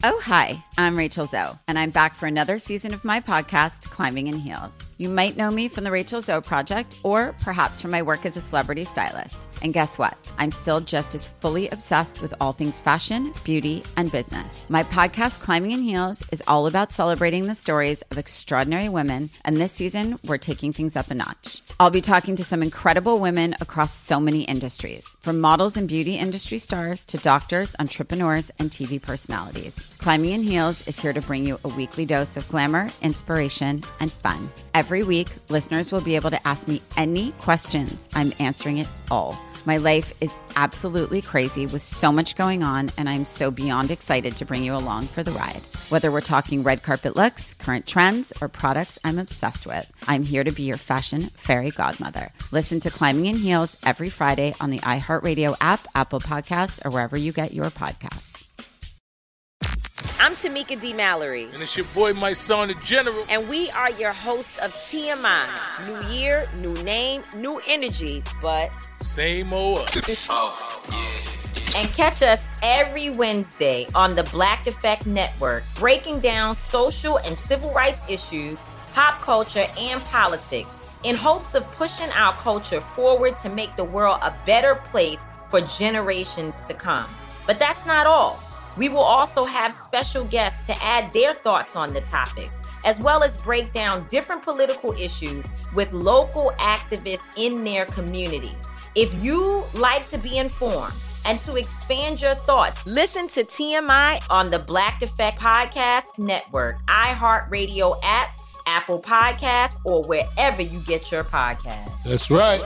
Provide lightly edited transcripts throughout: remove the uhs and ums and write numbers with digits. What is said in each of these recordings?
Oh, hi, I'm Rachel Zoe, and I'm back for another season of my podcast, Climbing in Heels. You might know me from the Rachel Zoe Project, or perhaps from my work as a celebrity stylist. And guess what? I'm still just as fully obsessed with all things fashion, beauty, and business. My podcast, Climbing in Heels, is all about celebrating the stories of extraordinary women, and this season, we're taking things up a notch. I'll be talking to some incredible women across so many industries, from models and beauty industry stars to doctors, entrepreneurs, and TV personalities. Climbing in Heels is here to bring you a weekly dose of glamour, inspiration, and fun. Every week, listeners will be able to ask me any questions. I'm answering it all. My life is absolutely crazy with so much going on, and I'm so beyond excited to bring you along for the ride. Whether we're talking red carpet looks, current trends, or products I'm obsessed with, I'm here to be your fashion fairy godmother. Listen to Climbing in Heels every Friday on the iHeartRadio app, Apple Podcasts, or wherever you get your podcasts. I'm Tamika D. Mallory. And it's your boy, my son, the General. And we are your hosts of TMI. New year, new name, new energy, but same old us. Oh, yeah. And catch us every Wednesday on the Black Effect Network, breaking down social and civil rights issues, pop culture, and politics, in hopes of pushing our culture forward to make the world a better place for generations to come. But that's not all. We will also have special guests to add their thoughts on the topics, as well as break down different political issues with local activists in their community. If you like to be informed and to expand your thoughts, listen to TMI on the Black Effect Podcast Network, iHeartRadio app, Apple Podcasts, or wherever you get your podcasts. That's right.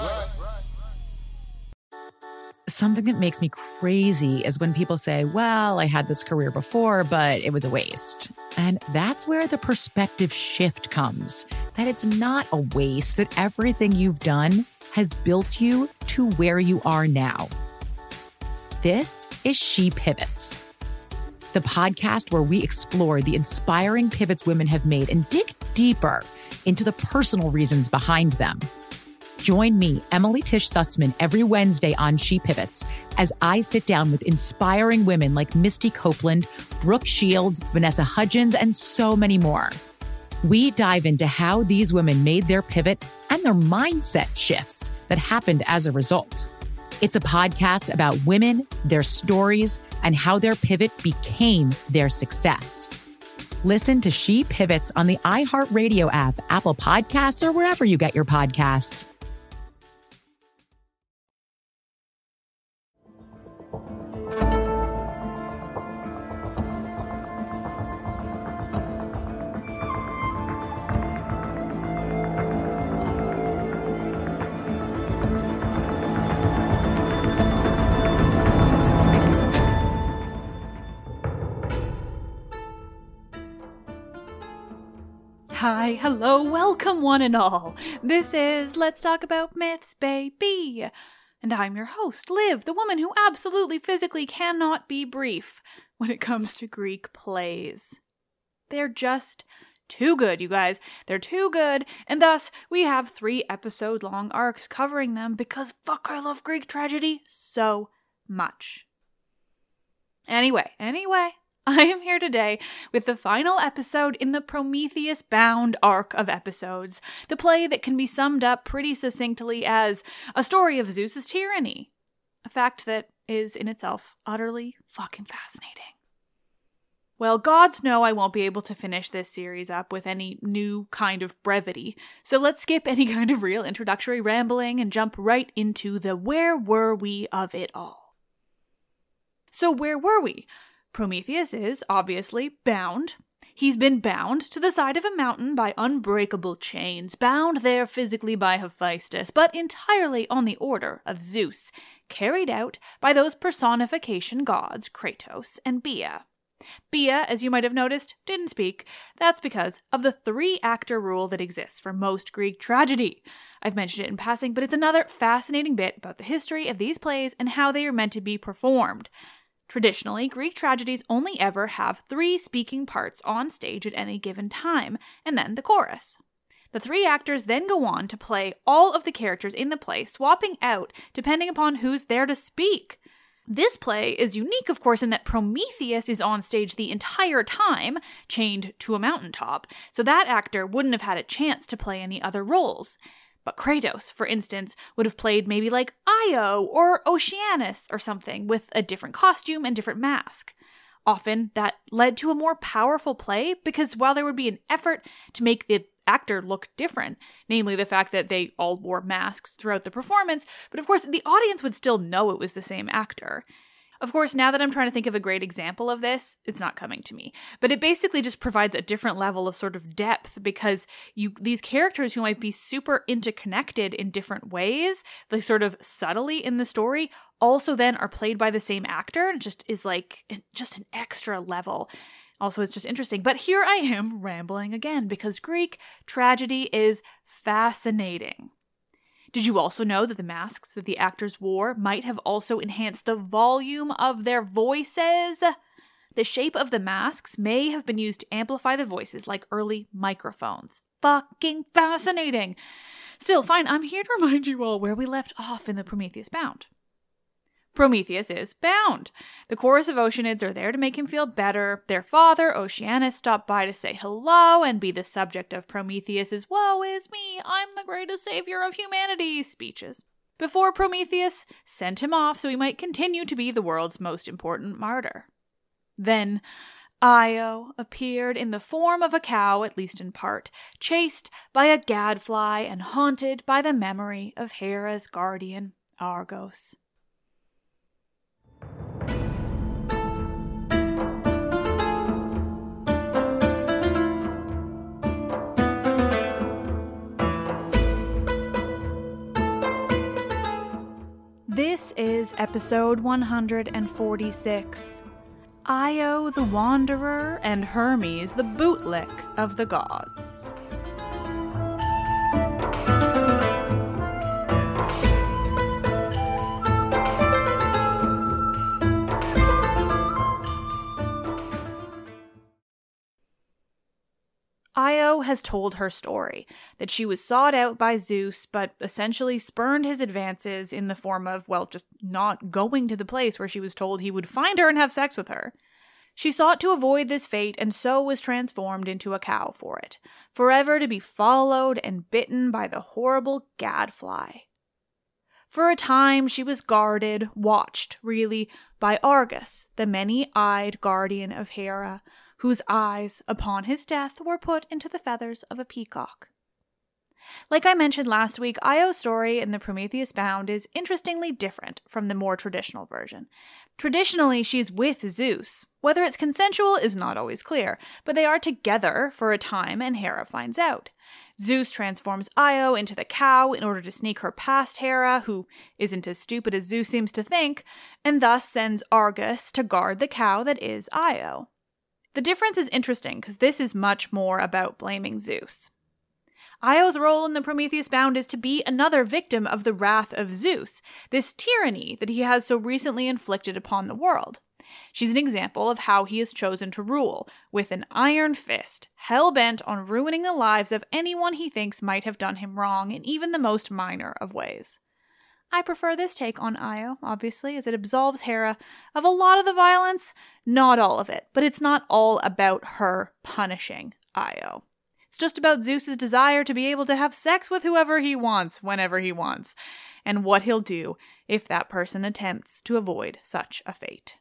Something that makes me crazy is when people say, well, I had this career before, but it was a waste. And that's where the perspective shift comes, that it's not a waste, that everything you've done has built you to where you are now. This is She Pivots, the podcast where we explore the inspiring pivots women have made and dig deeper into the personal reasons behind them. Join me, Emily Tish Sussman, every Wednesday on She Pivots as I sit down with inspiring women like Misty Copeland, Brooke Shields, Vanessa Hudgens, and so many more. We dive into how these women made their pivot and their mindset shifts that happened as a result. It's a podcast about women, their stories, and how their pivot became their success. Listen to She Pivots on the iHeartRadio app, Apple Podcasts, or wherever you get your podcasts. Hi, hello, welcome one and all. This is Let's Talk About Myths, baby. And I'm your host, Liv, the woman who absolutely physically cannot be brief when it comes to Greek plays. They're just too good, you guys. They're too good, and thus we have 3 episode-long arcs covering them because fuck, I love Greek tragedy so much. Anyway, I am here today with the final episode in the Prometheus-bound arc of episodes, the play that can be summed up pretty succinctly as a story of Zeus's tyranny, a fact that is in itself utterly fucking fascinating. Well, gods know I won't be able to finish this series up with any new kind of brevity, so let's skip any kind of real introductory rambling and jump right into the where were we of it all. So where were we? Prometheus is, obviously, bound. He's been bound to the side of a mountain by unbreakable chains, bound there physically by Hephaestus, but entirely on the order of Zeus, carried out by those personification gods, Kratos and Bia. Bia, as you might have noticed, didn't speak. That's because of the 3-actor rule that exists for most Greek tragedy. I've mentioned it in passing, but it's another fascinating bit about the history of these plays and how they are meant to be performed. Traditionally, Greek tragedies only ever have 3 speaking parts on stage at any given time, and then the chorus. The 3 actors then go on to play all of the characters in the play, swapping out depending upon who's there to speak. This play is unique, of course, in that Prometheus is on stage the entire time, chained to a mountaintop, so that actor wouldn't have had a chance to play any other roles. But Kratos, for instance, would have played maybe like Io or Oceanus or something, with a different costume and different mask. Often, that led to a more powerful play, because while there would be an effort to make the actor look different, namely the fact that they all wore masks throughout the performance, but of course the audience would still know it was the same actor. Of course, now that I'm trying to think of a great example of this, it's not coming to me. But it basically just provides a different level of sort of depth, because these characters who might be super interconnected in different ways, like sort of subtly in the story, also then are played by the same actor, and just is like just an extra level. Also, it's just interesting. But here I am rambling again, because Greek tragedy is fascinating. Did you also know that the masks that the actors wore might have also enhanced the volume of their voices? The shape of the masks may have been used to amplify the voices like early microphones. Fucking fascinating! Still, fine, I'm here to remind you all where we left off in the Prometheus Bound. Prometheus is bound. The chorus of Oceanids are there to make him feel better. Their father, Oceanus, stopped by to say hello and be the subject of Prometheus's "woe is me, I'm the greatest savior of humanity" speeches, before Prometheus sent him off so he might continue to be the world's most important martyr. Then Io appeared in the form of a cow, at least in part, chased by a gadfly and haunted by the memory of Hera's guardian, Argos. This is episode 146. Io the Wanderer and Hermes the Bootlick of the Gods. Io has told her story, that she was sought out by Zeus, but essentially spurned his advances in the form of, well, just not going to the place where she was told he would find her and have sex with her. She sought to avoid this fate and so was transformed into a cow for it, forever to be followed and bitten by the horrible gadfly. For a time she was guarded, watched, really, by Argus, the many-eyed guardian of Hera, whose eyes, upon his death, were put into the feathers of a peacock. Like I mentioned last week, Io's story in the Prometheus Bound is interestingly different from the more traditional version. Traditionally, she's with Zeus. Whether it's consensual is not always clear, but they are together for a time and Hera finds out. Zeus transforms Io into the cow in order to sneak her past Hera, who isn't as stupid as Zeus seems to think, and thus sends Argus to guard the cow that is Io. The difference is interesting because this is much more about blaming Zeus. Io's role in the Prometheus Bound is to be another victim of the wrath of Zeus, this tyranny that he has so recently inflicted upon the world. She's an example of how he has chosen to rule, with an iron fist, hell-bent on ruining the lives of anyone he thinks might have done him wrong in even the most minor of ways. I prefer this take on Io, obviously, as it absolves Hera of a lot of the violence, not all of it, but it's not all about her punishing Io. It's just about Zeus's desire to be able to have sex with whoever he wants, whenever he wants, and what he'll do if that person attempts to avoid such a fate.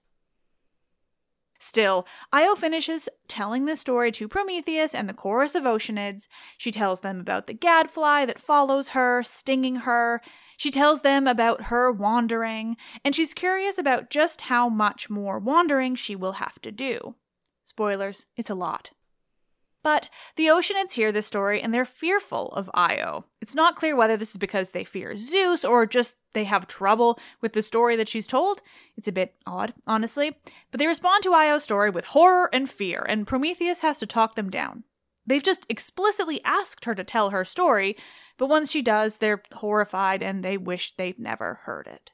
Still, Io finishes telling this story to Prometheus and the chorus of Oceanids. She tells them about the gadfly that follows her, stinging her. She tells them about her wandering, and she's curious about just how much more wandering she will have to do. Spoilers, it's a lot. But the Oceanids hear this story and they're fearful of Io. It's not clear whether this is because they fear Zeus or just they have trouble with the story that she's told. It's a bit odd, honestly. But they respond to Io's story with horror and fear, and Prometheus has to talk them down. They've just explicitly asked her to tell her story, but once she does, they're horrified and they wish they'd never heard it.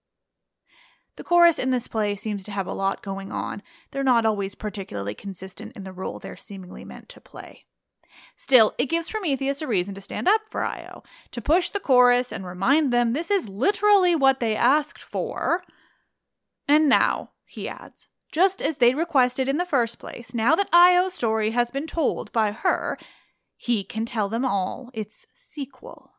The chorus in this play seems to have a lot going on. They're not always particularly consistent in the role they're seemingly meant to play. Still, it gives Prometheus a reason to stand up for Io, to push the chorus and remind them this is literally what they asked for. And now, he adds, just as they requested in the first place, now that Io's story has been told by her, he can tell them all its sequel.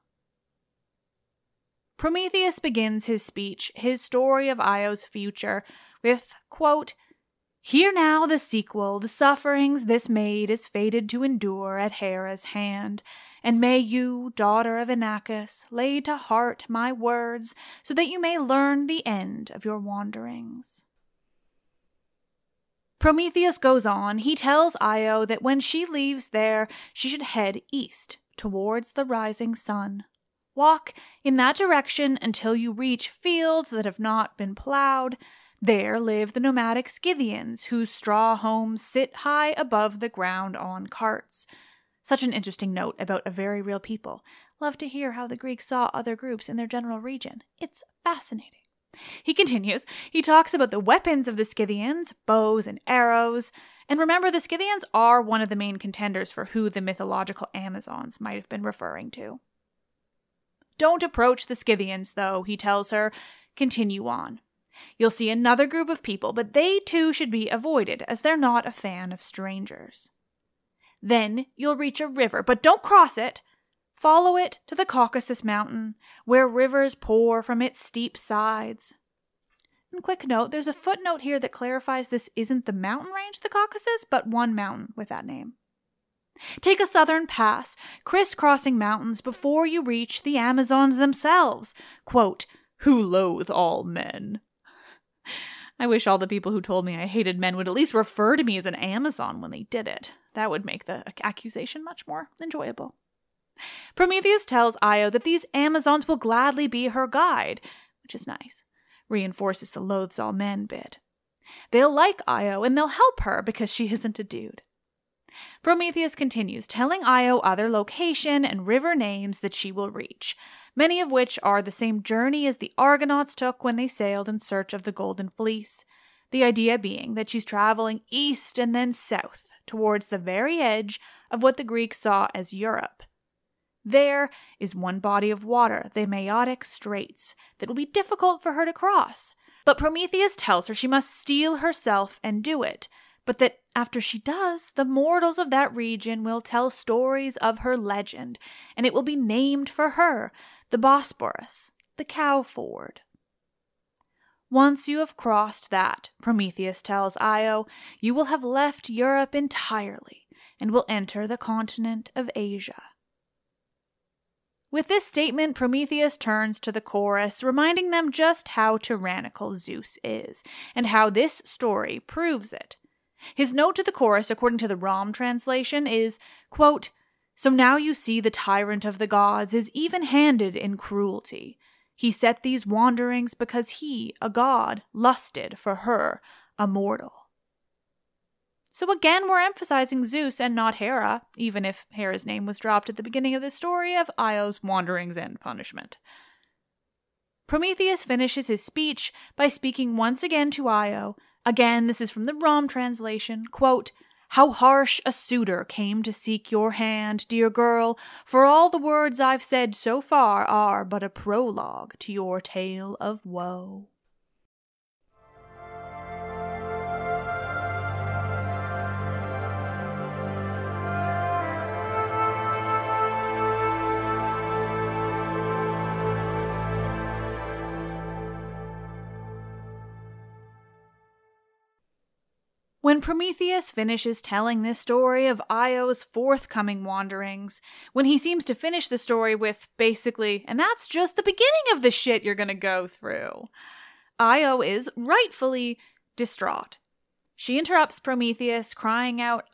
Prometheus begins his speech, his story of Io's future, with, quote, "Hear now the sequel, the sufferings this maid is fated to endure at Hera's hand, and may you, daughter of Inachus, lay to heart my words, so that you may learn the end of your wanderings." Prometheus goes on. He tells Io that when she leaves there, she should head east, towards the rising sun. Walk in that direction until you reach fields that have not been plowed. There live the nomadic Scythians, whose straw homes sit high above the ground on carts. Such an interesting note about a very real people. Love to hear how the Greeks saw other groups in their general region. It's fascinating. He continues. He talks about the weapons of the Scythians, bows and arrows. And remember, the Scythians are one of the main contenders for who the mythological Amazons might have been referring to. Don't approach the Scythians, though, he tells her. Continue on. You'll see another group of people, but they too should be avoided, as they're not a fan of strangers. Then you'll reach a river, but don't cross it. Follow it to the Caucasus Mountain, where rivers pour from its steep sides. And quick note, there's a footnote here that clarifies this isn't the mountain range of the Caucasus, but one mountain with that name. Take a southern pass, crisscrossing mountains before you reach the Amazons themselves, quote, "who loathe all men." I wish all the people who told me I hated men would at least refer to me as an Amazon when they did it. That would make the accusation much more enjoyable. Prometheus tells Io that these Amazons will gladly be her guide, which is nice. Reinforces the loathes all men bit. They'll like Io and they'll help her because she isn't a dude. Prometheus continues, telling Io other location and river names that she will reach, many of which are the same journey as the Argonauts took when they sailed in search of the Golden Fleece. The idea being that she's traveling east and then south, towards the very edge of what the Greeks saw as Europe. There is one body of water, the Maeotic Straits, that will be difficult for her to cross. But Prometheus tells her she must steel herself and do it, but that after she does, the mortals of that region will tell stories of her legend, and it will be named for her, the Bosporus, the Cow Ford. Once you have crossed that, Prometheus tells Io, you will have left Europe entirely and will enter the continent of Asia. With this statement, Prometheus turns to the chorus, reminding them just how tyrannical Zeus is, and how this story proves it. His note to the chorus, according to the Rom translation, is, quote, "So now you see the tyrant of the gods is even-handed in cruelty. He set these wanderings because he, a god, lusted for her, a mortal." So again, we're emphasizing Zeus and not Hera, even if Hera's name was dropped at the beginning of the story of Io's wanderings and punishment. Prometheus finishes his speech by speaking once again to Io. Again, this is from the Rom translation, quote, "How harsh a suitor came to seek your hand, dear girl, for all the words I've said so far are but a prologue to your tale of woe." When Prometheus finishes telling this story of Io's forthcoming wanderings, when he seems to finish the story with, basically, "and that's just the beginning of the shit you're gonna go through," Io is rightfully distraught. She interrupts Prometheus, crying out,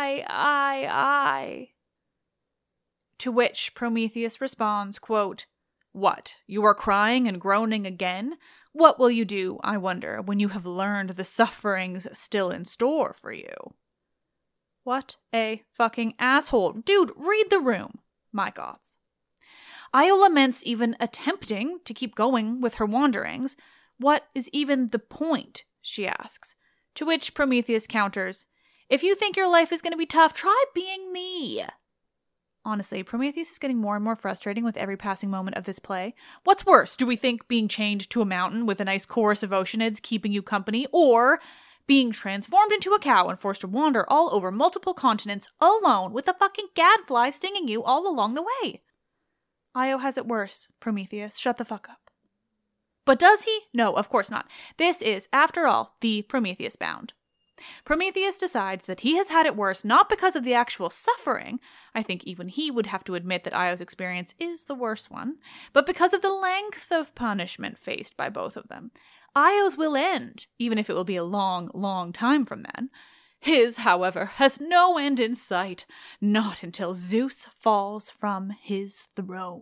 I. To which Prometheus responds, quote, "What, you are crying and groaning again? What will you do, I wonder, when you have learned the sufferings still in store for you?" What a fucking asshole. Dude, read the room. My gods. Io laments even attempting to keep going with her wanderings. What is even the point, she asks. To which Prometheus counters, "If you think your life is going to be tough, try being me." Honestly, Prometheus is getting more and more frustrating with every passing moment of this play. What's worse, do we think being chained to a mountain with a nice chorus of oceanids keeping you company, or being transformed into a cow and forced to wander all over multiple continents alone with a fucking gadfly stinging you all along the way? Io has it worse, Prometheus. Shut the fuck up. But does he? No, of course not. This is, after all, the Prometheus Bound. Prometheus decides that he has had it worse not because of the actual suffering, I think even he would have to admit that Io's experience is the worst one, but because of the length of punishment faced by both of them. Io's will end, even if it will be a long, long time from then. His, however, has no end in sight, not until Zeus falls from his throne.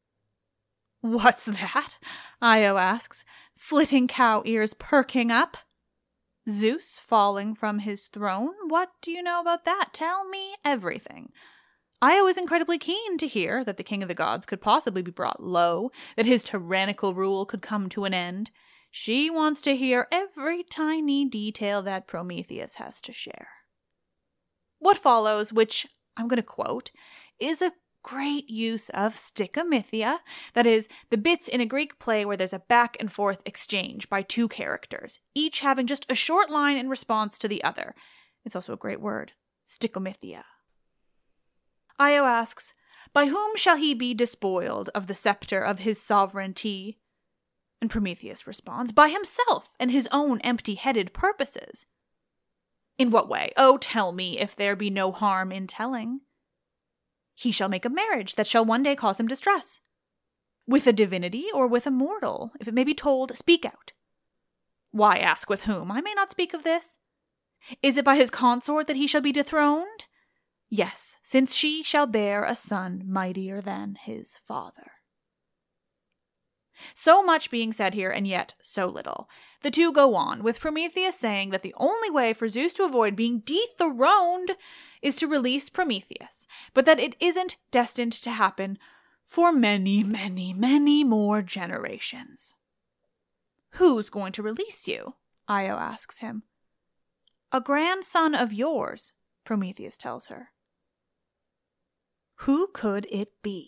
What's that? Io asks, flitting cow ears perking up. Zeus falling from his throne? What do you know about that? Tell me everything. Io is incredibly keen to hear that the king of the gods could possibly be brought low, that his tyrannical rule could come to an end. She wants to hear every tiny detail that Prometheus has to share. What follows, which I'm going to quote, is a great use of stickomythia, that is, the bits in a Greek play where there's a back and forth exchange by two characters, each having just a short line in response to the other. It's also a great word, stickomythia. Io asks, by whom shall he be despoiled of the scepter of his sovereignty? And Prometheus responds, by himself and his own empty-headed purposes. In what way? Oh, tell me, if there be no harm in telling. He shall make a marriage that shall one day cause him distress. With a divinity or with a mortal? If it may be told, speak out. Why ask with whom? I may not speak of this. Is it by his consort that he shall be dethroned? Yes, since she shall bear a son mightier than his father. So much being said here, and yet so little. The two go on, with Prometheus saying that the only way for Zeus to avoid being dethroned is to release Prometheus, but that it isn't destined to happen for many, many, many more generations. Who's going to release you? Io asks him. A grandson of yours, Prometheus tells her. Who could it be?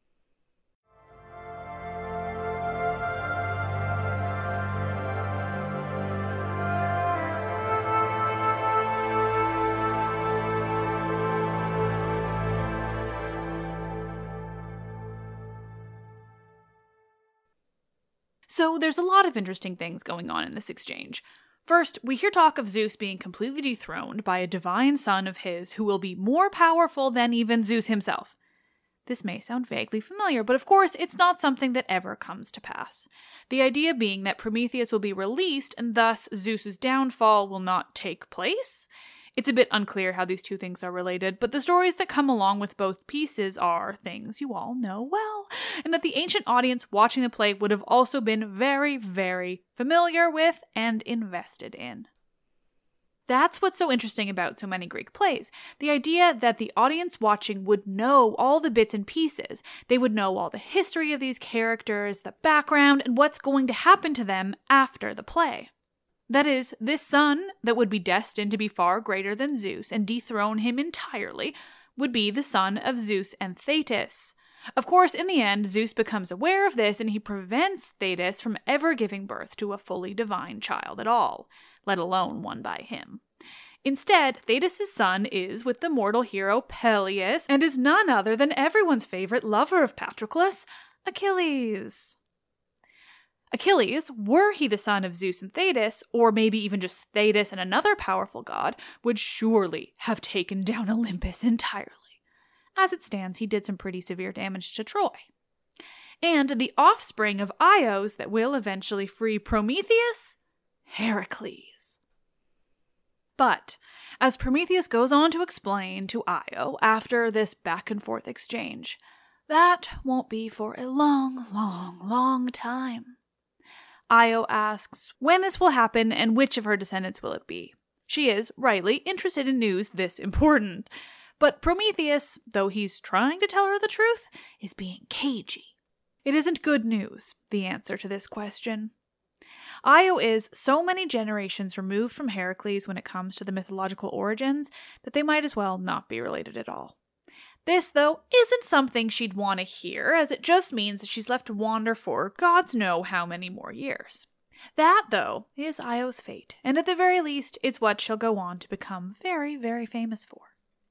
So there's a lot of interesting things going on in this exchange. First, we hear talk of Zeus being completely dethroned by a divine son of his who will be more powerful than even Zeus himself. This may sound vaguely familiar, but of course it's not something that ever comes to pass. The idea being that Prometheus will be released and thus Zeus's downfall will not take place. It's a bit unclear how these two things are related, but the stories that come along with both pieces are things you all know well, and that the ancient audience watching the play would have also been very, very familiar with and invested in. That's what's so interesting about so many Greek plays. The idea that the audience watching would know all the bits and pieces. They would know all the history of these characters, the background, and what's going to happen to them after the play. That is, this son that would be destined to be far greater than Zeus and dethrone him entirely would be the son of Zeus and Thetis. Of course, in the end, Zeus becomes aware of this and he prevents Thetis from ever giving birth to a fully divine child at all, let alone one by him. Instead, Thetis' son is with the mortal hero Peleus and is none other than everyone's favorite lover of Patroclus, Achilles. Achilles, were he the son of Zeus and Thetis, or maybe even just Thetis and another powerful god, would surely have taken down Olympus entirely. As it stands, he did some pretty severe damage to Troy. And the offspring of Ios that will eventually free Prometheus? Heracles. But, as Prometheus goes on to explain to Io after this back-and-forth exchange, that won't be for a long, long, long time. Io asks when this will happen and which of her descendants will it be. She is, rightly, interested in news this important. But Prometheus, though he's trying to tell her the truth, is being cagey. It isn't good news, the answer to this question. Io is so many generations removed from Heracles when it comes to the mythological origins that they might as well not be related at all. This, though, isn't something she'd want to hear, as it just means that she's left to wander for gods know how many more years. That, though, is Io's fate, and at the very least, it's what she'll go on to become very, very famous for.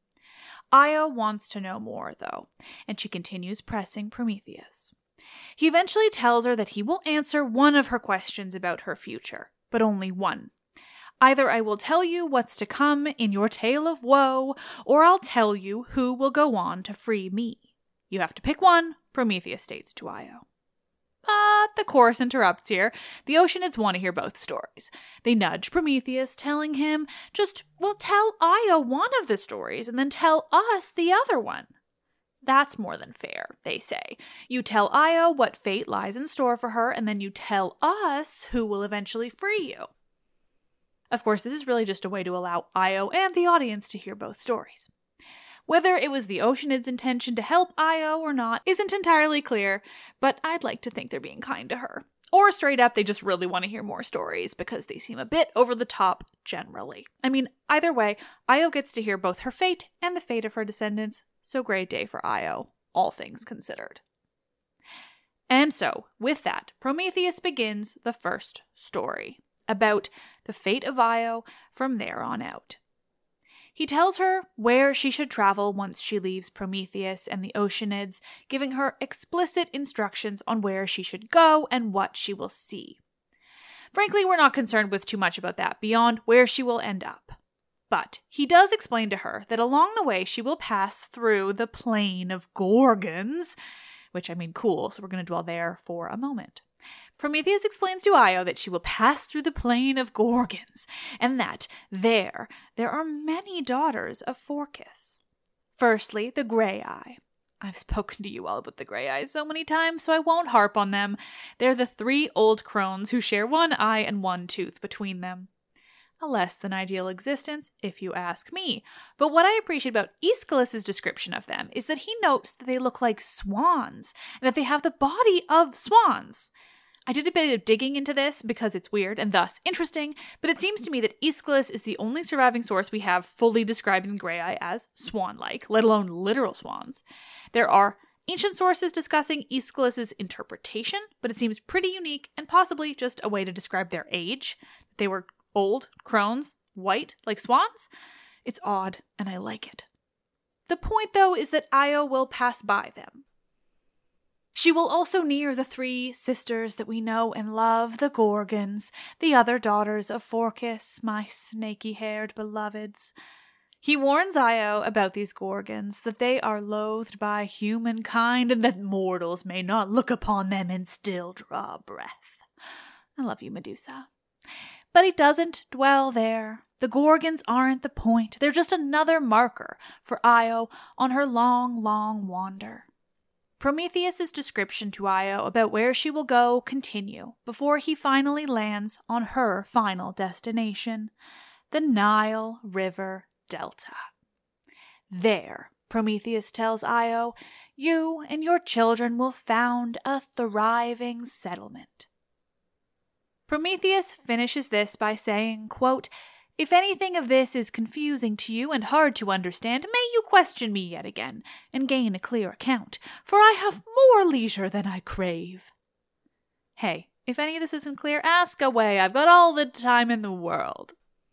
Io wants to know more, though, and she continues pressing Prometheus. He eventually tells her that he will answer one of her questions about her future, but only one. Either I will tell you what's to come in your tale of woe, or I'll tell you who will go on to free me. You have to pick one, Prometheus states to Io. But the chorus interrupts here. The Oceanids want to hear both stories. They nudge Prometheus, telling him, tell Io one of the stories and then tell us the other one. That's more than fair, they say. You tell Io what fate lies in store for her, and then you tell us who will eventually free you. Of course, this is really just a way to allow Io and the audience to hear both stories. Whether it was the Oceanids' intention to help Io or not isn't entirely clear, but I'd like to think they're being kind to her. Or straight up, they just really want to hear more stories because they seem a bit over the top generally. I mean, either way, Io gets to hear both her fate and the fate of her descendants, so great day for Io, all things considered. And so, with that, Prometheus begins the first story about the fate of Io from there on out. He tells her where she should travel once she leaves Prometheus and the Oceanids, giving her explicit instructions on where she should go and what she will see. Frankly, we're not concerned with too much about that beyond where she will end up. But he does explain to her that along the way she will pass through the plain of Gorgons, which cool, so we're going to dwell there for a moment. Prometheus explains to Io that she will pass through the plain of Gorgons, and that there are many daughters of Phorcys. Firstly, the Grey-Eye. I've spoken to you all about the Grey-Eyes so many times, so I won't harp on them. They're the 3 old crones who share 1 eye and 1 tooth between them. A less than ideal existence, if you ask me. But what I appreciate about Aeschylus' description of them is that he notes that they look like swans, and that they have the body of swans. I did a bit of digging into this because it's weird and thus interesting, but it seems to me that Aeschylus is the only surviving source we have fully describing Grey-Eye as swan-like, let alone literal swans. There are ancient sources discussing Aeschylus' interpretation, but it seems pretty unique and possibly just a way to describe their age. They were old, crones, white, like swans. It's odd, and I like it. The point, though, is that Io will pass by them. She will also near the 3 sisters that we know and love, the Gorgons, the other daughters of Phorcys, my snaky-haired beloveds. He warns Io about these Gorgons, that they are loathed by humankind and that mortals may not look upon them and still draw breath. I love you, Medusa. But he doesn't dwell there. The Gorgons aren't the point. They're just another marker for Io on her long, long wander. Prometheus' description to Io about where she will go continue before he finally lands on her final destination, the Nile River Delta. There, Prometheus tells Io, you and your children will found a thriving settlement. Prometheus finishes this by saying, quote, if anything of this is confusing to you and hard to understand, may you question me yet again, and gain a clear account, for I have more leisure than I crave. Hey, if any of this isn't clear, ask away. I've got all the time in the world.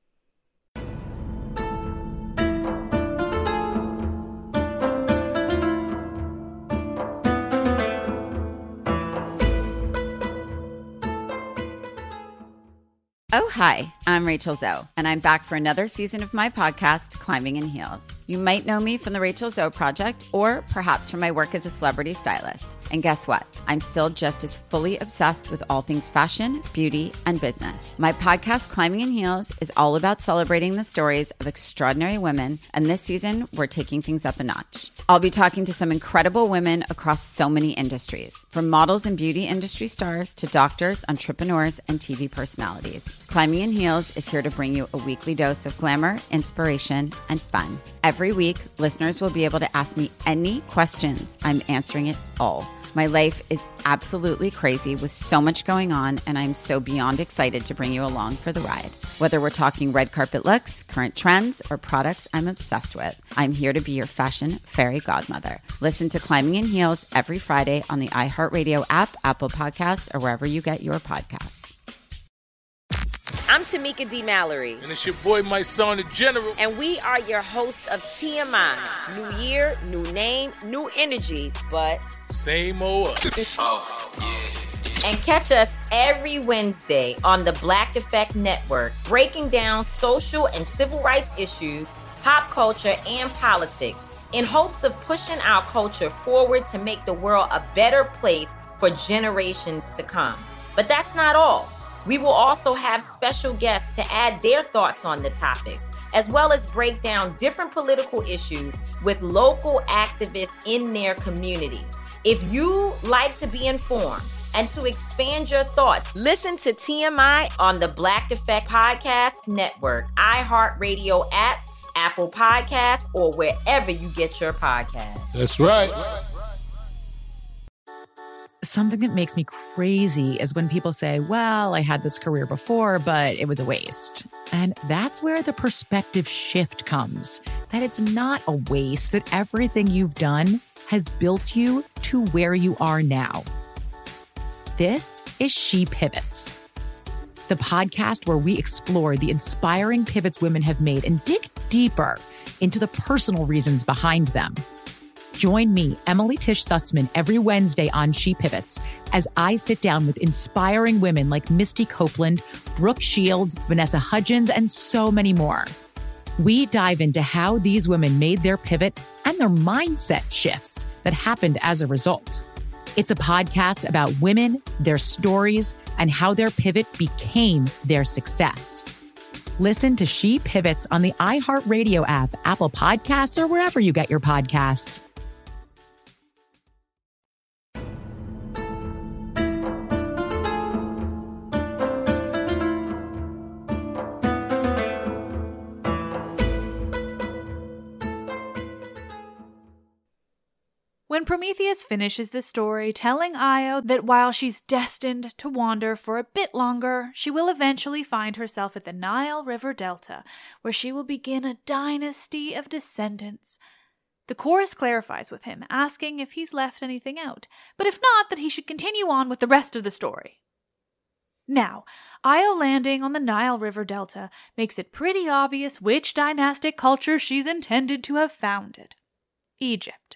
Oh, hi, I'm Rachel Zoe, and I'm back for another season of my podcast, Climbing in Heels. You might know me from the Rachel Zoe Project, or perhaps from my work as a celebrity stylist. And guess what? I'm still just as fully obsessed with all things fashion, beauty, and business. My podcast, Climbing in Heels, is all about celebrating the stories of extraordinary women, and this season, we're taking things up a notch. I'll be talking to some incredible women across so many industries, from models and beauty industry stars to doctors, entrepreneurs, and TV personalities. Climbing in Heels is here to bring you a weekly dose of glamour, inspiration, and fun. Every week, listeners will be able to ask me any questions. I'm answering it all. My life is absolutely crazy with so much going on, and I'm so beyond excited to bring you along for the ride. Whether we're talking red carpet looks, current trends, or products I'm obsessed with, I'm here to be your fashion fairy godmother. Listen to Climbing in Heels every Friday on the iHeartRadio app, Apple Podcasts, or wherever you get your podcasts. I'm Tamika D. Mallory. And it's your boy, my son, the General. And we are your hosts of TMI. New year, new name, new energy, but Same old us. And catch us every Wednesday on the Black Effect Network, breaking down social and civil rights issues, pop culture, and politics in hopes of pushing our culture forward to make the world a better place for generations to come. But that's not all. We will also have special guests to add their thoughts on the topics, as well as break down different political issues with local activists in their community. If you like to be informed and to expand your thoughts, listen to TMI on the Black Effect Podcast Network, iHeartRadio app, Apple Podcasts, or wherever you get your podcasts. That's right. Something that makes me crazy is when people say, well, I had this career before, but it was a waste. And that's where the perspective shift comes, that it's not a waste, that everything you've done has built you to where you are now. This is She Pivots, the podcast where we explore the inspiring pivots women have made and dig deeper into the personal reasons behind them. Join me, Emily Tish Sussman, every Wednesday on She Pivots as I sit down with inspiring women like Misty Copeland, Brooke Shields, Vanessa Hudgens, and so many more. We dive into how these women made their pivot and their mindset shifts that happened as a result. It's a podcast about women, their stories, and how their pivot became their success. Listen to She Pivots on the iHeartRadio app, Apple Podcasts, or wherever you get your podcasts. When Prometheus finishes the story telling Io that while she's destined to wander for a bit longer, she will eventually find herself at the Nile River Delta, where she will begin a dynasty of descendants. The chorus clarifies with him, asking if he's left anything out, but if not, that he should continue on with the rest of the story. Now, Io landing on the Nile River Delta makes it pretty obvious which dynastic culture she's intended to have founded: Egypt.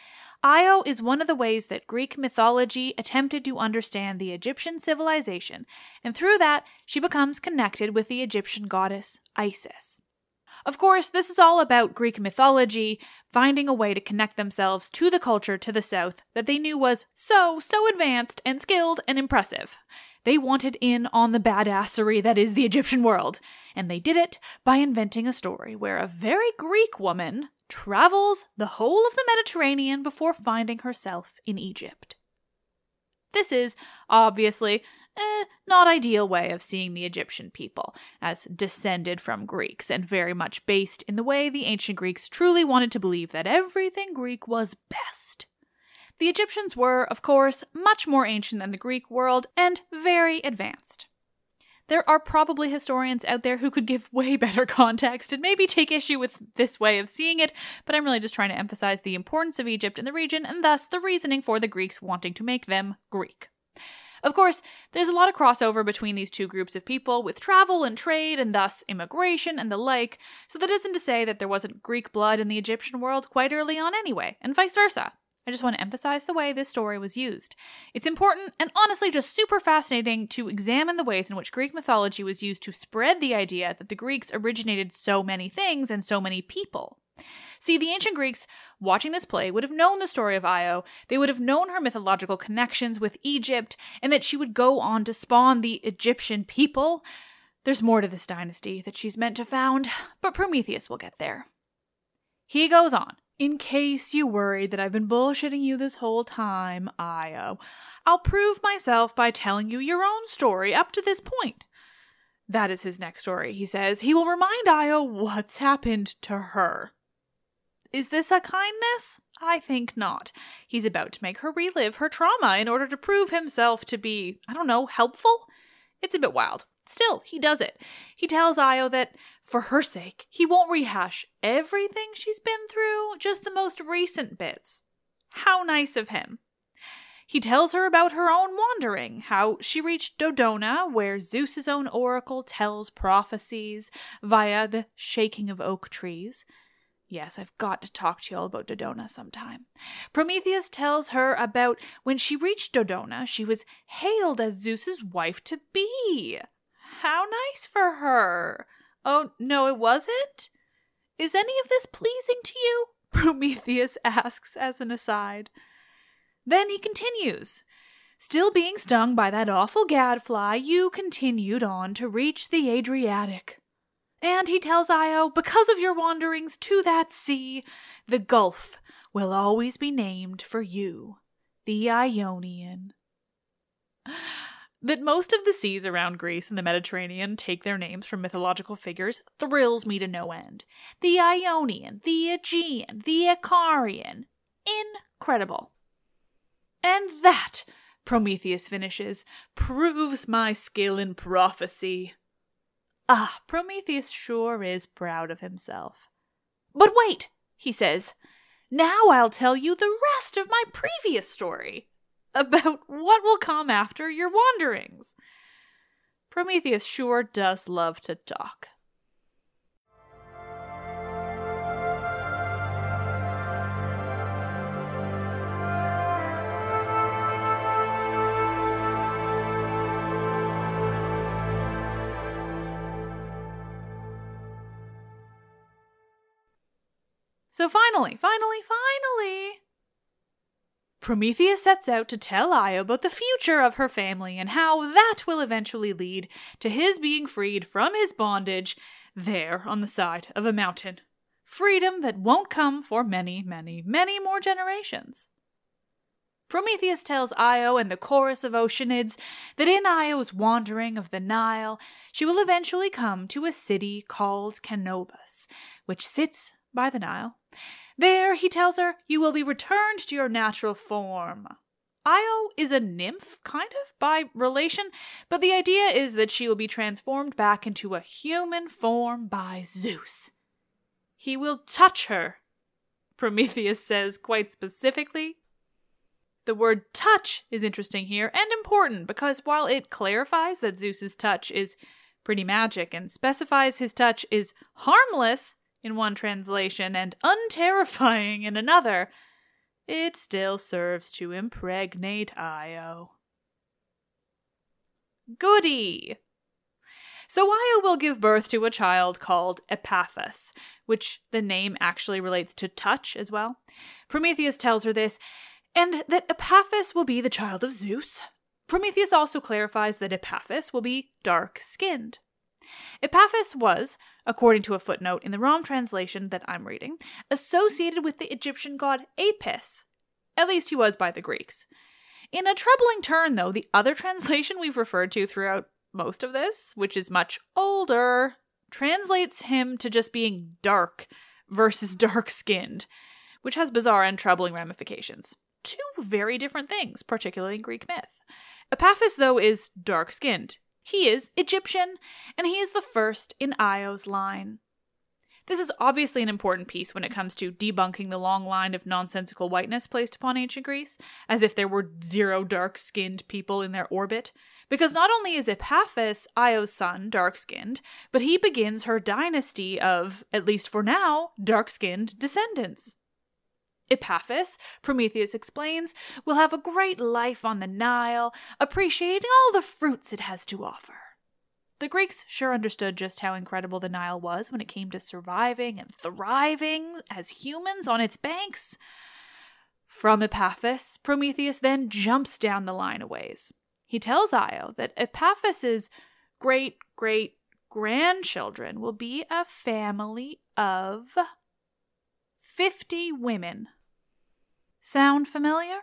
Io is one of the ways that Greek mythology attempted to understand the Egyptian civilization, and through that, she becomes connected with the Egyptian goddess Isis. Of course, this is all about Greek mythology finding a way to connect themselves to the culture to the south that they knew was so advanced and skilled and impressive. They wanted in on the badassery that is the Egyptian world, and they did it by inventing a story where a very Greek woman travels the whole of the Mediterranean before finding herself in Egypt. This is, obviously, not ideal way of seeing the Egyptian people, as descended from Greeks and very much based in the way the ancient Greeks truly wanted to believe that everything Greek was best. The Egyptians were, of course, much more ancient than the Greek world and very advanced. There are probably historians out there who could give way better context and maybe take issue with this way of seeing it, but I'm really just trying to emphasize the importance of Egypt in the region and thus the reasoning for the Greeks wanting to make them Greek. Of course, there's a lot of crossover between these two groups of people with travel and trade and thus immigration and the like, so that isn't to say that there wasn't Greek blood in the Egyptian world quite early on anyway, and vice versa. I just want to emphasize the way this story was used. It's important and honestly just super fascinating to examine the ways in which Greek mythology was used to spread the idea that the Greeks originated so many things and so many people. See, the ancient Greeks watching this play would have known the story of Io, they would have known her mythological connections with Egypt, and that she would go on to spawn the Egyptian people. There's more to this dynasty that she's meant to found, but Prometheus will get there. He goes on. In case you worried that I've been bullshitting you this whole time, Io, I'll prove myself by telling you your own story up to this point. That is his next story, he says. He will remind Io what's happened to her. Is this a kindness? I think not. He's about to make her relive her trauma in order to prove himself to be, helpful? It's a bit wild. Still, he does it. He tells Io that, for her sake, he won't rehash everything she's been through, just the most recent bits. How nice of him. He tells her about her own wandering, how she reached Dodona, where Zeus's own oracle tells prophecies via the shaking of oak trees. Yes, I've got to talk to you all about Dodona sometime. Prometheus tells her about when she reached Dodona, she was hailed as Zeus's wife-to-be. How nice for her. Oh, no, it wasn't? Is any of this pleasing to you? Prometheus asks as an aside. Then he continues. Still being stung by that awful gadfly, you continued on to reach the Adriatic. And he tells Io, because of your wanderings to that sea, the gulf will always be named for you, the Ionian. That most of the seas around Greece and the Mediterranean take their names from mythological figures thrills me to no end. The Ionian, the Aegean, the Icarian. Incredible. And that, Prometheus finishes, proves my skill in prophecy. Ah, Prometheus sure is proud of himself. But wait, he says, now I'll tell you the rest of my previous story about what will come after your wanderings. Prometheus sure does love to talk. So finally, Prometheus sets out to tell Io about the future of her family and how that will eventually lead to his being freed from his bondage there on the side of a mountain. Freedom that won't come for many, many, many more generations. Prometheus tells Io and the chorus of Oceanids that in Io's wandering of the Nile, she will eventually come to a city called Canobus, which sits by the Nile. There, he tells her, you will be returned to your natural form. Io is a nymph, kind of, by relation, but the idea is that she will be transformed back into a human form by Zeus. He will touch her, Prometheus says quite specifically. The word touch is interesting here and important because while it clarifies that Zeus's touch is pretty magic and specifies his touch is harmless in one translation and unterrifying in another, it still serves to impregnate Io. Goody! So Io will give birth to a child called Epaphus, which the name actually relates to touch as well. Prometheus tells her this, and that Epaphus will be the child of Zeus. Prometheus also clarifies that Epaphus will be dark-skinned. Epaphus was, according to a footnote in the Rom translation that I'm reading, associated with the Egyptian god Apis. At least he was by the Greeks. In a troubling turn, though, the other translation we've referred to throughout most of this, which is much older, translates him to just being dark versus dark-skinned, which has bizarre and troubling ramifications. Two very different things, particularly in Greek myth. Epaphus, though, is dark-skinned. He is Egyptian, and he is the first in Io's line. This is obviously an important piece when it comes to debunking the long line of nonsensical whiteness placed upon ancient Greece, as if there were 0 dark-skinned people in their orbit. Because not only is Epaphus, Io's son, dark-skinned, but he begins her dynasty of, at least for now, dark-skinned descendants. Epaphus, Prometheus explains, will have a great life on the Nile, appreciating all the fruits it has to offer. The Greeks sure understood just how incredible the Nile was when it came to surviving and thriving as humans on its banks. From Epaphus, Prometheus then jumps down the line a ways. He tells Io that Epaphus's great-great-grandchildren will be a family of 50 women. Sound familiar?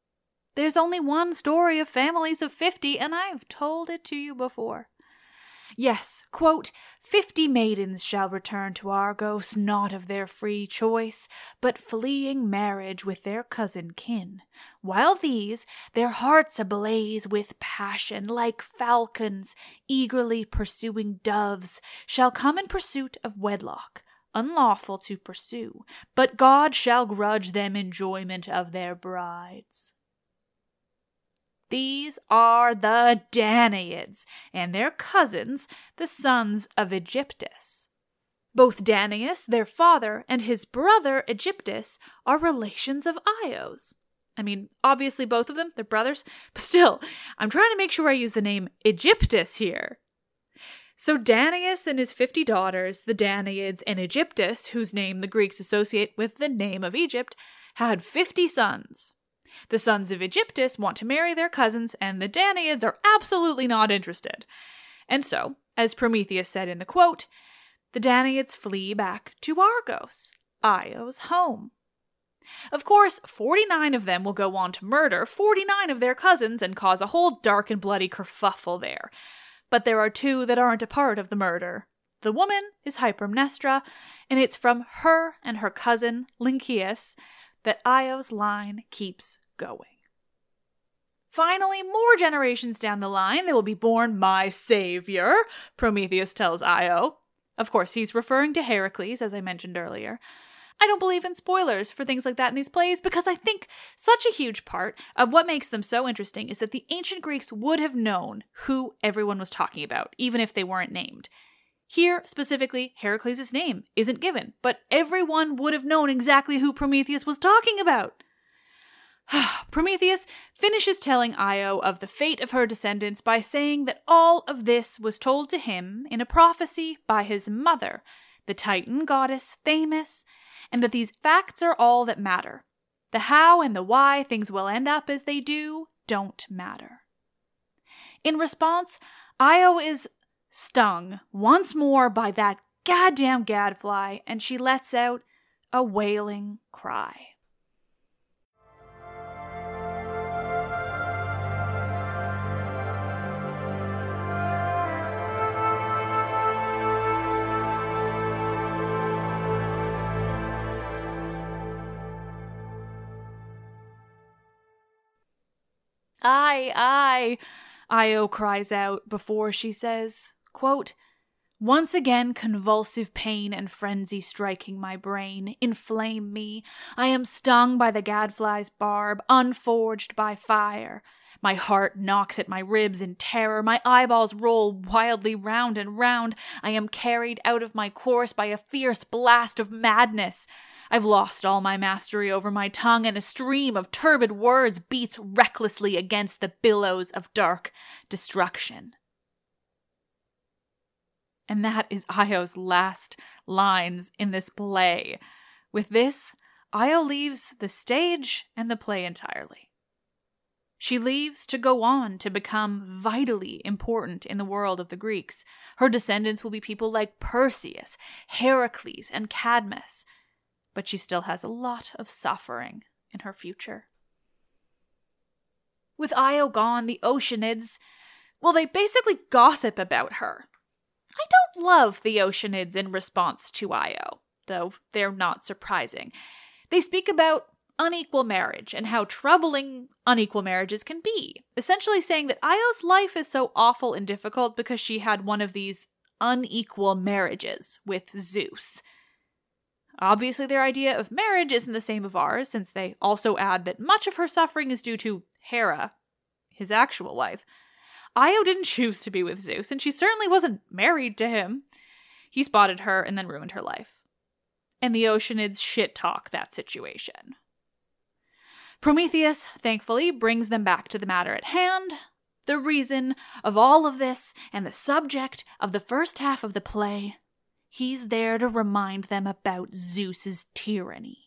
There's only one story of families of 50, and I've told it to you before. Yes, quote, 50 maidens shall return to Argos, not of their free choice, but fleeing marriage with their cousin kin, while these, their hearts ablaze with passion, like falcons eagerly pursuing doves, shall come in pursuit of wedlock, unlawful to pursue, but God shall grudge them enjoyment of their brides. These are the Danaids, and their cousins, the sons of Aegyptus. Both Danaus, their father, and his brother Aegyptus are relations of Ios. I mean, obviously both of them, they're brothers, but still, I'm trying to make sure I use the name Aegyptus here. So Danaus and his 50 daughters, the Danaids, and Aegyptus, whose name the Greeks associate with the name of Egypt, had 50 sons. The sons of Aegyptus want to marry their cousins, and the Danaids are absolutely not interested. And so, as Prometheus said in the quote, the Danaids flee back to Argos, Io's home. Of course, 49 of them will go on to murder 49 of their cousins and cause a whole dark and bloody kerfuffle there. But there are 2 that aren't a part of the murder. The woman is Hypermnestra, and it's from her and her cousin, Lynceus, that Io's line keeps going. Finally, more generations down the line, there will be born my savior, Prometheus tells Io. Of course, he's referring to Heracles, as I mentioned earlier. I don't believe in spoilers for things like that in these plays because I think such a huge part of what makes them so interesting is that the ancient Greeks would have known who everyone was talking about, even if they weren't named. Here, specifically, Heracles' name isn't given, but everyone would have known exactly who Prometheus was talking about. Prometheus finishes telling Io of the fate of her descendants by saying that all of this was told to him in a prophecy by his mother, the Titan goddess Themis, and that these facts are all that matter. The how and the why things will end up as they do don't matter. In response, Io is stung once more by that goddamn gadfly, and she lets out a wailing cry. Aye, Io cries out before she says, quote, once again convulsive pain and frenzy striking my brain, inflame me. I am stung by the gadfly's barb, unforged by fire. My heart knocks at my ribs in terror. My eyeballs roll wildly round and round. I am carried out of my course by a fierce blast of madness. I've lost all my mastery over my tongue, and a stream of turbid words beats recklessly against the billows of dark destruction. And that is Io's last lines in this play. With this, Io leaves the stage and the play entirely. She leaves to go on to become vitally important in the world of the Greeks. Her descendants will be people like Perseus, Heracles, and Cadmus. But she still has a lot of suffering in her future. With Io gone, the Oceanids, well, they basically gossip about her. I don't love the Oceanids in response to Io, though they're not surprising. They speak about unequal marriage and how troubling unequal marriages can be, essentially saying that Io's life is so awful and difficult because she had one of these unequal marriages with Zeus. Obviously, their idea of marriage isn't the same of ours, since they also add that much of her suffering is due to Hera, his actual wife. Io didn't choose to be with Zeus, and she certainly wasn't married to him. He spotted her and then ruined her life. And the Oceanids shit-talk that situation. Prometheus, thankfully, brings them back to the matter at hand, the reason of all of this and the subject of the first half of the play. He's there to remind them about Zeus's tyranny.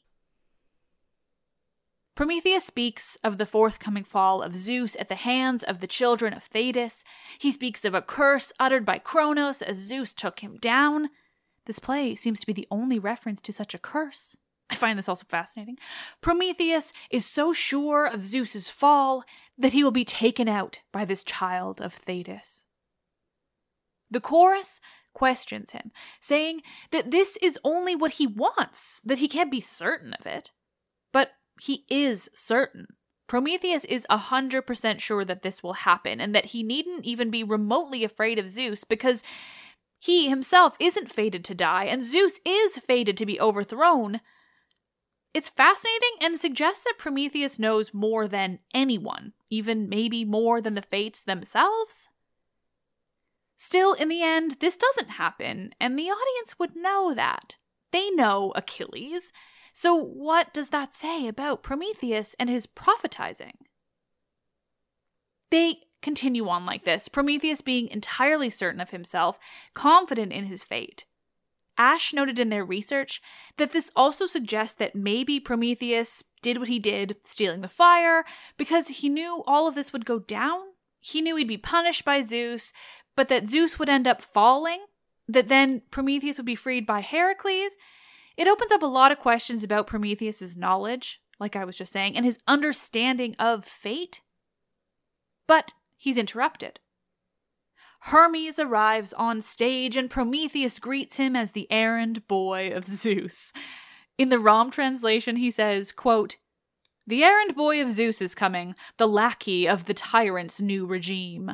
Prometheus speaks of the forthcoming fall of Zeus at the hands of the children of Thetis. He speaks of a curse uttered by Kronos as Zeus took him down. This play seems to be the only reference to such a curse. I find this also fascinating. Prometheus is so sure of Zeus's fall that he will be taken out by this child of Thetis. The chorus questions him, saying that this is only what he wants, that he can't be certain of it. But he is certain. Prometheus is 100% sure that this will happen, and that he needn't even be remotely afraid of Zeus, because he himself isn't fated to die, and Zeus is fated to be overthrown. It's fascinating and suggests that Prometheus knows more than anyone, even maybe more than the Fates themselves. Still, in the end, this doesn't happen, and the audience would know that. They know Achilles. So what does that say about Prometheus and his prophetizing? They continue on like this, Prometheus being entirely certain of himself, confident in his fate. Ash noted in their research that this also suggests that maybe Prometheus did what he did, stealing the fire, because he knew all of this would go down. He knew he'd be punished by Zeus, but that Zeus would end up falling, that then Prometheus would be freed by Heracles. It opens up a lot of questions about Prometheus's knowledge, like I was just saying, and his understanding of fate. But he's interrupted. Hermes arrives on stage and Prometheus greets him as the errand boy of Zeus. In the Rom translation, he says, quote, "The errand boy of Zeus is coming, the lackey of the tyrant's new regime."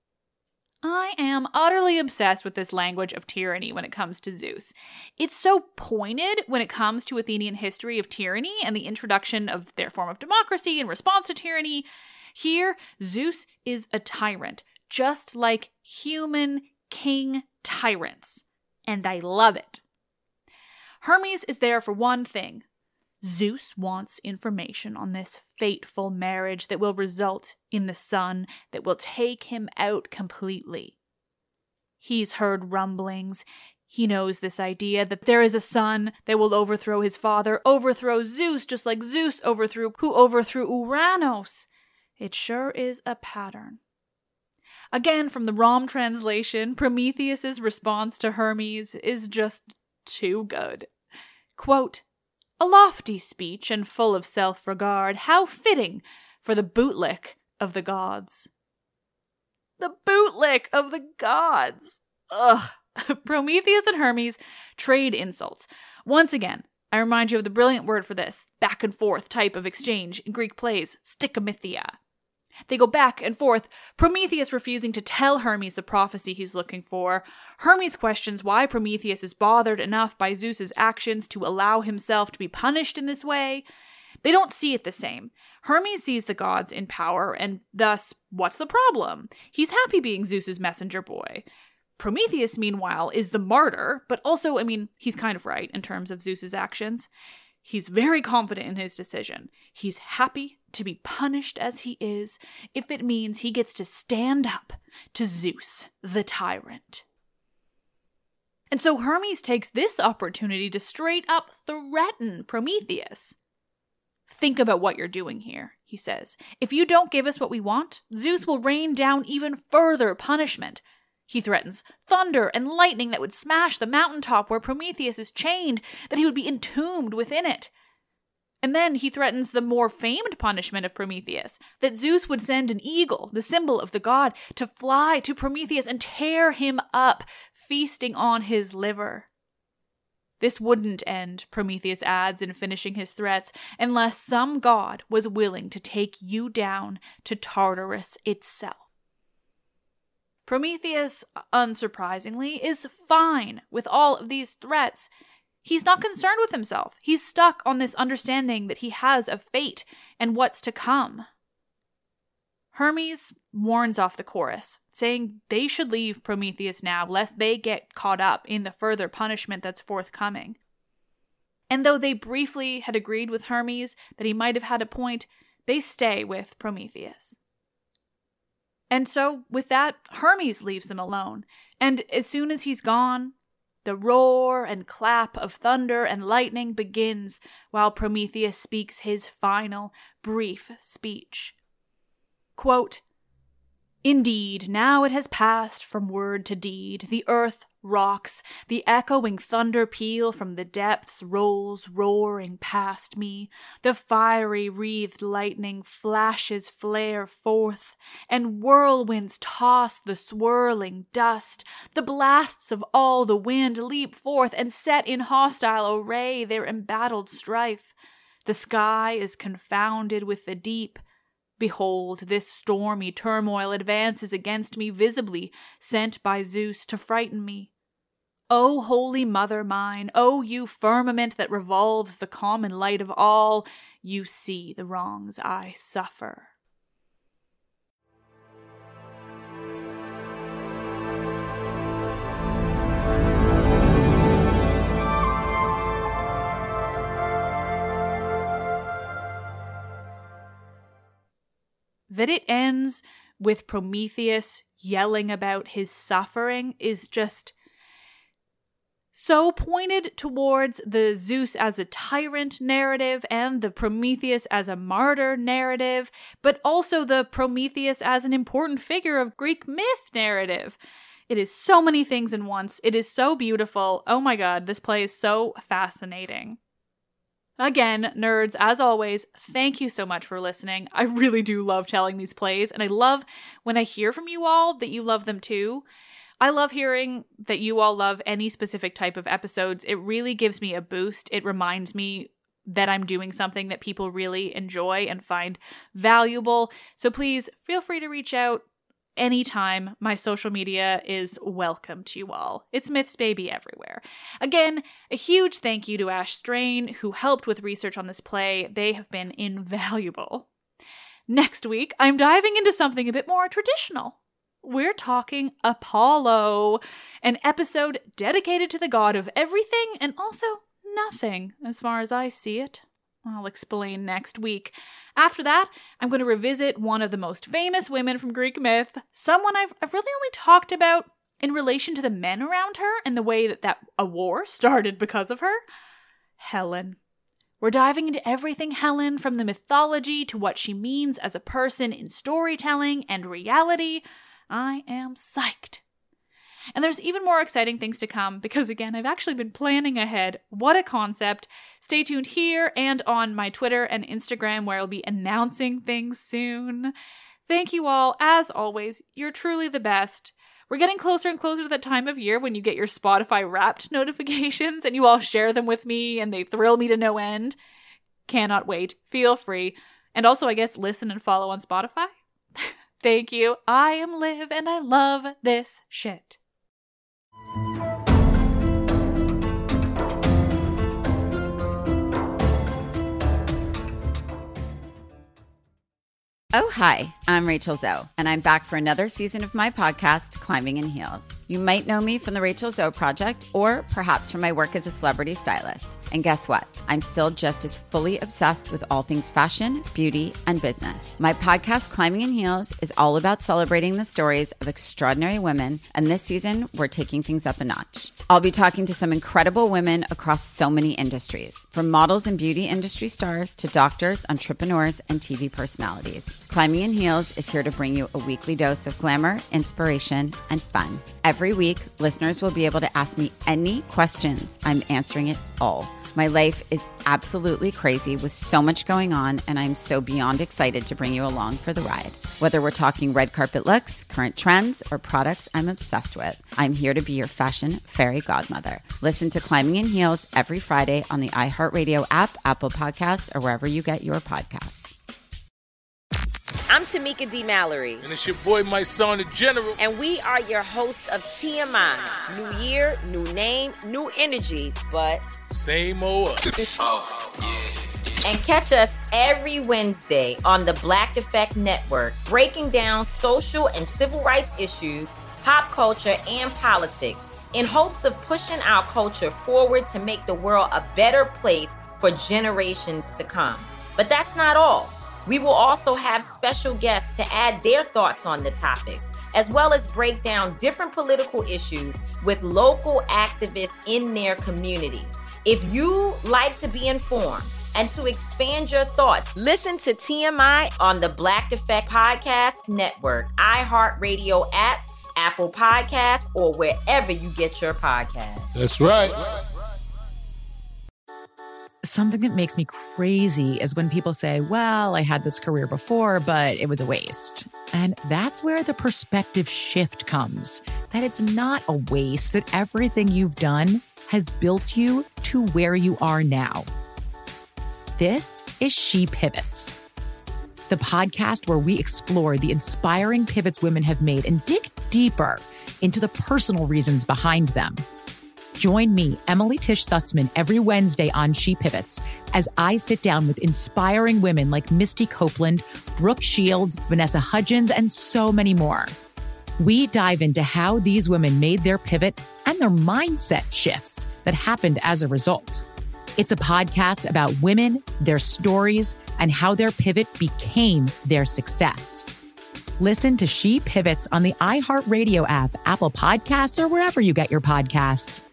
I am utterly obsessed with this language of tyranny when it comes to Zeus. It's so pointed when it comes to Athenian history of tyranny and the introduction of their form of democracy in response to tyranny. Here, Zeus is a tyrant, just like human king tyrants. And I love it. Hermes is there for one thing. Zeus wants information on this fateful marriage that will result in the son that will take him out completely. He's heard rumblings. He knows this idea that there is a son that will overthrow his father, overthrow Zeus, just like Zeus overthrew Uranos. It sure is a pattern. Again, from the Rom translation, Prometheus's response to Hermes is just too good. Quote, "A lofty speech and full of self-regard, how fitting for the bootlick of the gods." The bootlick of the gods! Ugh. Prometheus and Hermes trade insults. Once again, I remind you of the brilliant word for this, back and forth type of exchange in Greek plays, stikimithia. They go back and forth, Prometheus refusing to tell Hermes the prophecy he's looking for. Hermes questions why Prometheus is bothered enough by Zeus's actions to allow himself to be punished in this way. They don't see it the same. Hermes sees the gods in power, and thus, what's the problem? He's happy being Zeus's messenger boy. Prometheus, meanwhile, is the martyr, but also, he's kind of right in terms of Zeus's actions. He's very confident in his decision. He's happy to be punished as he is, if it means he gets to stand up to Zeus, the tyrant. And so Hermes takes this opportunity to straight up threaten Prometheus. "Think about what you're doing here," he says. "If you don't give us what we want, Zeus will rain down even further punishment." He threatens thunder and lightning that would smash the mountaintop where Prometheus is chained, that he would be entombed within it. And then he threatens the more famed punishment of Prometheus, that Zeus would send an eagle, the symbol of the god, to fly to Prometheus and tear him up, feasting on his liver. This wouldn't end, Prometheus adds in finishing his threats, unless some god was willing to take you down to Tartarus itself. Prometheus, unsurprisingly, is fine with all of these threats. He's not concerned with himself. He's stuck on this understanding that he has of fate and what's to come. Hermes warns off the chorus, saying they should leave Prometheus now, lest they get caught up in the further punishment that's forthcoming. And though they briefly had agreed with Hermes that he might have had a point, they stay with Prometheus. And so, with that, Hermes leaves them alone, and as soon as he's gone, the roar and clap of thunder and lightning begins while Prometheus speaks his final, brief speech. Quote, Indeed, now it has passed from word to deed. The earth rocks, the echoing thunder peal from the depths rolls roaring past me. The fiery wreathed lightning flashes flare forth, and whirlwinds toss the swirling dust. The blasts of all the wind leap forth and set in hostile array their embattled strife. The sky is confounded with the deep. Behold, this stormy turmoil advances against me visibly, sent by Zeus to frighten me. O holy mother mine, O you firmament that revolves the common light of all, you see the wrongs I suffer. That it ends with Prometheus yelling about his suffering is just so pointed towards the Zeus as a tyrant narrative and the Prometheus as a martyr narrative, but also the Prometheus as an important figure of Greek myth narrative. It is so many things in once. It is so beautiful. Oh my god, this play is so fascinating. Again, nerds, as always, thank you so much for listening. I really do love telling these plays, and I love when I hear from you all that you love them too. I love hearing that you all love any specific type of episodes. It really gives me a boost. It reminds me that I'm doing something that people really enjoy and find valuable. So please feel free to reach out anytime. My social media is welcome to you all. It's Myths Baby everywhere. Again, a huge thank you to Ash Strain, who helped with research on this play. They have been invaluable. Next week, I'm diving into something a bit more traditional. We're talking Apollo, an episode dedicated to the god of everything and also nothing, as far as I see it. I'll explain next week. After that, I'm going to revisit one of the most famous women from Greek myth, someone I've really only talked about in relation to the men around her and the way that a war started because of her. Helen. We're diving into everything Helen, from the mythology to what she means as a person in storytelling and reality. I am psyched. And there's even more exciting things to come because, again, I've actually been planning ahead. What a concept. Stay tuned here and on my Twitter and Instagram, where I'll be announcing things soon. Thank you all. As always, you're truly the best. We're getting closer and closer to that time of year when you get your Spotify Wrapped notifications and you all share them with me and they thrill me to no end. Cannot wait. Feel free. And also, I guess, listen and follow on Spotify. Thank you. I am Liv and I love this shit. Oh, hi, I'm Rachel Zoe, and I'm back for another season of my podcast, Climbing in Heels. You might know me from the Rachel Zoe Project, or perhaps from my work as a celebrity stylist. And guess what? I'm still just as fully obsessed with all things fashion, beauty, and business. My podcast, Climbing in Heels, is all about celebrating the stories of extraordinary women, and this season, we're taking things up a notch. I'll be talking to some incredible women across so many industries, from models and beauty industry stars to doctors, entrepreneurs, and TV personalities. Climbing in Heels is here to bring you a weekly dose of glamour, inspiration, and fun. Every week, listeners will be able to ask me any questions. I'm answering it all. My life is absolutely crazy with so much going on, and I'm so beyond excited to bring you along for the ride. Whether we're talking red carpet looks, current trends, or products I'm obsessed with, I'm here to be your fashion fairy godmother. Listen to Climbing in Heels every Friday on the iHeartRadio app, Apple Podcasts, or wherever you get your podcasts. I'm Tamika D. Mallory. And it's your boy, my son, the General. And we are your hosts of TMI. New year, new name, new energy, but Same old us. Oh, yeah. And catch us every Wednesday on the Black Effect Network, breaking down social and civil rights issues, pop culture, and politics in hopes of pushing our culture forward to make the world a better place for generations to come. But that's not all. We will also have special guests to add their thoughts on the topics, as well as break down different political issues with local activists in their community. If you like to be informed and to expand your thoughts. Listen to TMI on the Black Effect Podcast Network, iHeartRadio app, Apple Podcasts, or wherever you get your podcasts. That's right. Something that makes me crazy is when people say, well, I had this career before, but it was a waste. And that's where the perspective shift comes, that it's not a waste, that everything you've done has built you to where you are now. This is She Pivots, the podcast where we explore the inspiring pivots women have made and dig deeper into the personal reasons behind them. Join me, Emily Tish Sussman, every Wednesday on She Pivots as I sit down with inspiring women like Misty Copeland, Brooke Shields, Vanessa Hudgens, and so many more. We dive into how these women made their pivot and their mindset shifts that happened as a result. It's a podcast about women, their stories, and how their pivot became their success. Listen to She Pivots on the iHeartRadio app, Apple Podcasts, or wherever you get your podcasts.